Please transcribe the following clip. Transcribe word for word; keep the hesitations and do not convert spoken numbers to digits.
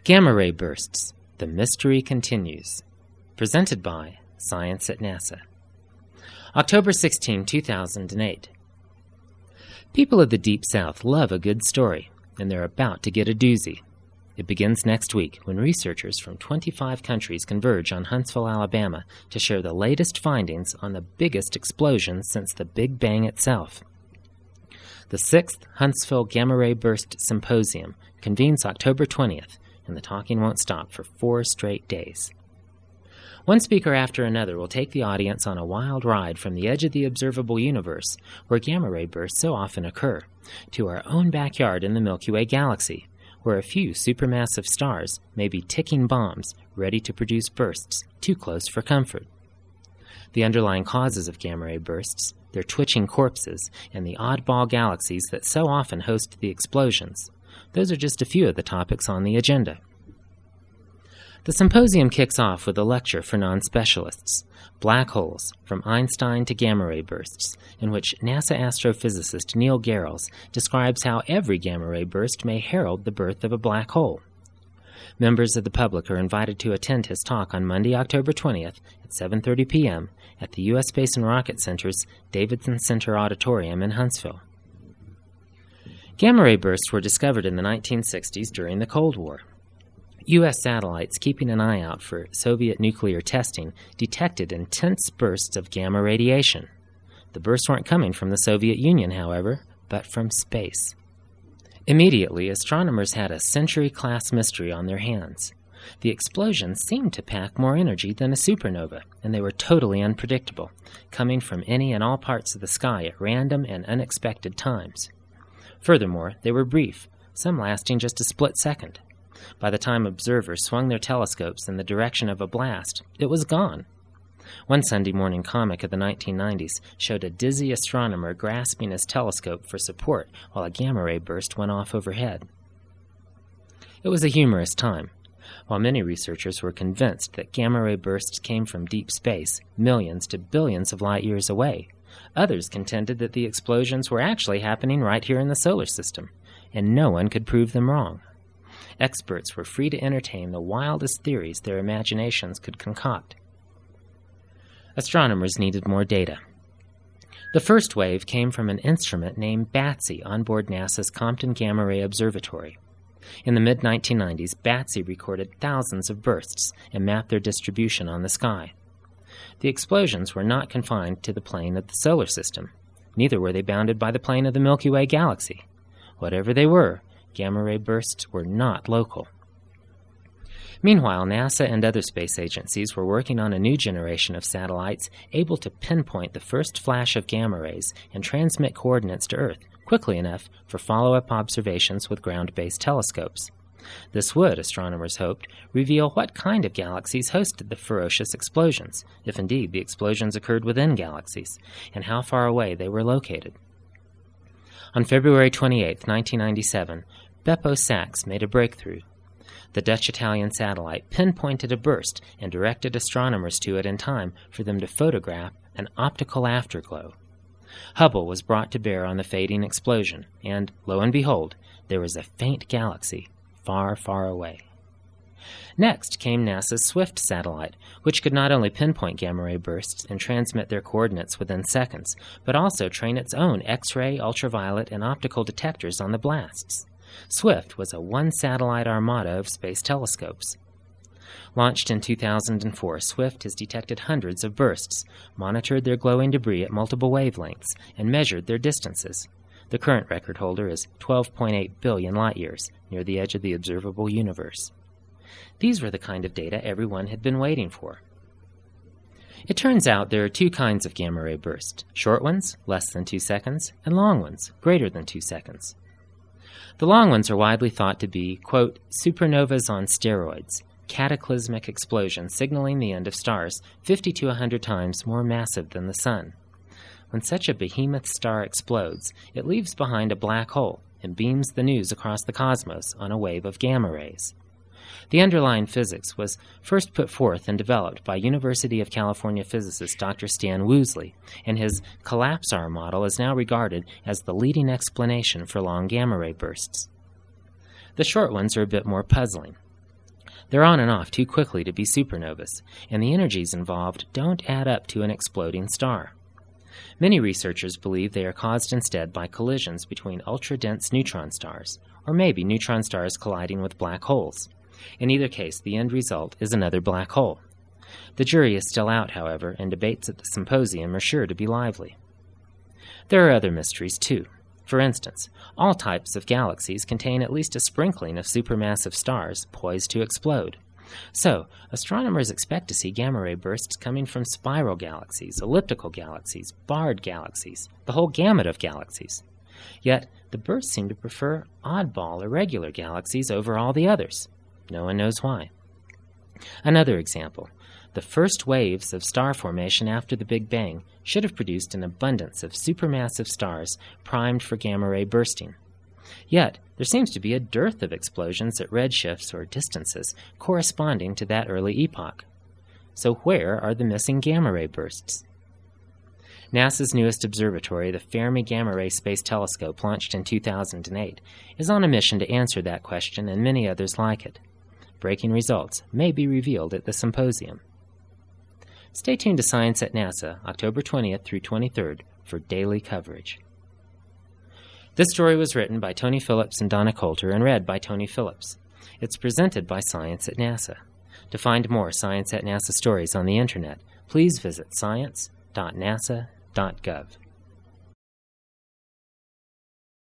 Gamma ray bursts. The mystery continues. Presented by Science at NASA. October sixteenth, two thousand eight. People of the Deep South love a good story, and they're about to get a doozy. It begins next week when researchers from twenty-five countries converge on Huntsville, Alabama to share the latest findings on the biggest explosion since the Big Bang itself. The sixth Huntsville Gamma Ray Burst Symposium convenes October twentieth, and the talking won't stop for four straight days. One speaker after another will take the audience on a wild ride from the edge of the observable universe, where gamma ray bursts so often occur, to our own backyard in the Milky Way galaxy, where a few supermassive stars may be ticking bombs ready to produce bursts too close for comfort. The underlying causes of gamma ray bursts, their twitching corpses, and the oddball galaxies that so often host the explosions, those are just a few of the topics on the agenda. The symposium kicks off with a lecture for non-specialists, Black Holes, from Einstein to Gamma Ray Bursts, in which NASA astrophysicist Neil Gehrels describes how every gamma ray burst may herald the birth of a black hole. Members of the public are invited to attend his talk on Monday, October twentieth at seven thirty p.m. at the U S Space and Rocket Center's Davidson Center Auditorium in Huntsville. Gamma ray bursts were discovered in the nineteen sixties during the Cold War. U S satellites keeping an eye out for Soviet nuclear testing detected intense bursts of gamma radiation. The bursts weren't coming from the Soviet Union, however, but from space. Immediately, astronomers had a century-class mystery on their hands. The explosions seemed to pack more energy than a supernova, and they were totally unpredictable, coming from any and all parts of the sky at random and unexpected times. Furthermore, they were brief, some lasting just a split second. By the time observers swung their telescopes in the direction of a blast, it was gone. One Sunday morning comic of the nineteen nineties showed a dizzy astronomer grasping his telescope for support while a gamma ray burst went off overhead. It was a humorous time. While many researchers were convinced that gamma ray bursts came from deep space, millions to billions of light years away, others contended that the explosions were actually happening right here in the solar system, and no one could prove them wrong. Experts were free to entertain the wildest theories their imaginations could concoct. Astronomers needed more data. The first wave came from an instrument named BATSI on board NASA's Compton Gamma Ray Observatory. In the mid nineteen nineties, BATSI recorded thousands of bursts and mapped their distribution on the sky. The explosions were not confined to the plane of the solar system. Neither were they bounded by the plane of the Milky Way galaxy. Whatever they were, gamma ray bursts were not local. Meanwhile, NASA and other space agencies were working on a new generation of satellites able to pinpoint the first flash of gamma rays and transmit coordinates to Earth quickly enough for follow-up observations with ground-based telescopes. This would, astronomers hoped, reveal what kind of galaxies hosted the ferocious explosions, if indeed the explosions occurred within galaxies, and how far away they were located. On February twenty-eighth, nineteen ninety-seven, Beppo Sachs made a breakthrough. The Dutch-Italian satellite pinpointed a burst and directed astronomers to it in time for them to photograph an optical afterglow. Hubble was brought to bear on the fading explosion, and, lo and behold, there was a faint galaxy far, far away. Next came NASA's SWIFT satellite, which could not only pinpoint gamma ray bursts and transmit their coordinates within seconds, but also train its own X-ray, ultraviolet, and optical detectors on the blasts. SWIFT was a one-satellite armada of space telescopes. Launched in two thousand four, SWIFT has detected hundreds of bursts, monitored their glowing debris at multiple wavelengths, and measured their distances. The current record holder is twelve point eight billion light-years, near the edge of the observable universe. These were the kind of data everyone had been waiting for. It turns out there are two kinds of gamma ray bursts, short ones, less than two seconds, and long ones, greater than two seconds. The long ones are widely thought to be, quote, supernovas on steroids, cataclysmic explosions signaling the end of stars fifty to one hundred times more massive than the Sun. When such a behemoth star explodes, it leaves behind a black hole and beams the news across the cosmos on a wave of gamma rays. The underlying physics was first put forth and developed by University of California physicist Doctor Stan Woosley, and his collapsar model is now regarded as the leading explanation for long gamma ray bursts. The short ones are a bit more puzzling. They're on and off too quickly to be supernovas, and the energies involved don't add up to an exploding star. Many researchers believe they are caused instead by collisions between ultra-dense neutron stars, or maybe neutron stars colliding with black holes. In either case, the end result is another black hole. The jury is still out, however, and debates at the symposium are sure to be lively. There are other mysteries, too. For instance, all types of galaxies contain at least a sprinkling of supermassive stars poised to explode. So, astronomers expect to see gamma-ray bursts coming from spiral galaxies, elliptical galaxies, barred galaxies, the whole gamut of galaxies. Yet, the bursts seem to prefer oddball, irregular galaxies over all the others. No one knows why. Another example. The first waves of star formation after the Big Bang should have produced an abundance of supermassive stars primed for gamma-ray bursting. Yet, there seems to be a dearth of explosions at redshifts or distances corresponding to that early epoch. So where are the missing gamma-ray bursts? NASA's newest observatory, the Fermi Gamma Ray Space Telescope, launched in two thousand eight, is on a mission to answer that question and many others like it. Breaking results may be revealed at the symposium. Stay tuned to Science at NASA, October twentieth through twenty-third, for daily coverage. This story was written by Tony Phillips and Donna Coulter and read by Tony Phillips. It's presented by Science at NASA. To find more Science at NASA stories on the Internet, please visit science dot nasa dot gov.